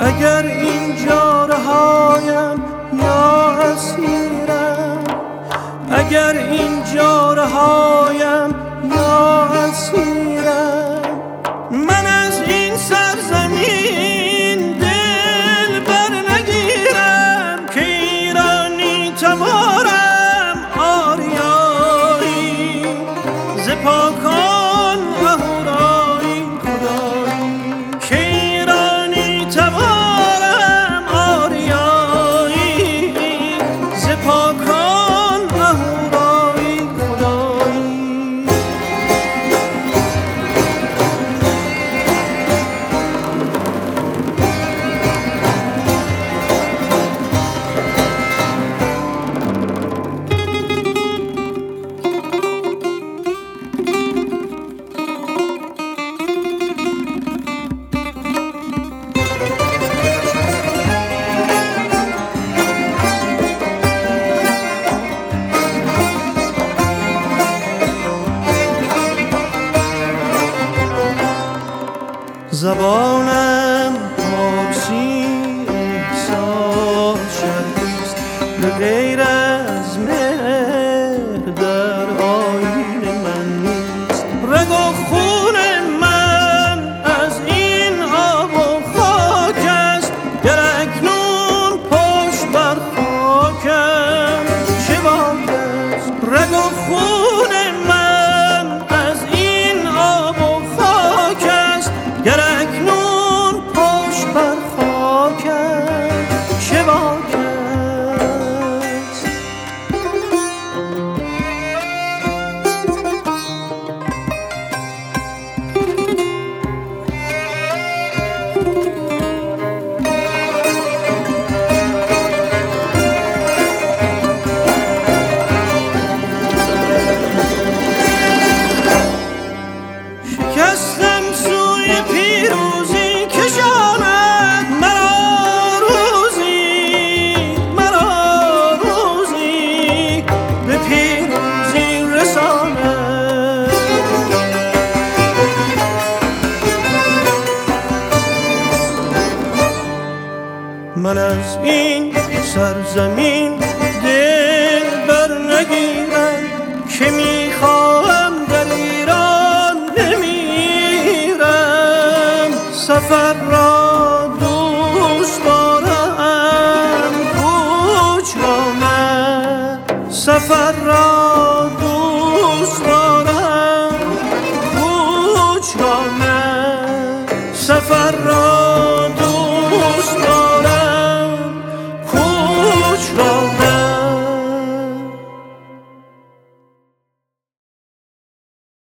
اگر اینجا رهایم یا اسیرم، اگر اینجا رهایم یا اسیرم، من از این سرزمین دل بر نگیرم که ایرانی تبارم آریایی ز پاکان اهورایی خدایی که ایرانی تبارم آریایی ز پاکان اهورایی خدایی. زبانم پارسی احساس شدیست، به غیر از مهر در آیین من نیست. رگ و خون من از این آب و خاک است، گر اکنون پشت بر خاکم چه باک است. رگ و خون من از این آب و خاک است، گر اکنون پشت بر خاکم چه باک است. شکستم سوی پیروزی کشاند مرا روزی، مرا روزی به پیروزی رساند. من از این سرزمین دل بر نگیرم که میخواهم در ایران بمیرم. سفر را دوست دارم کوچ را نه، سفر را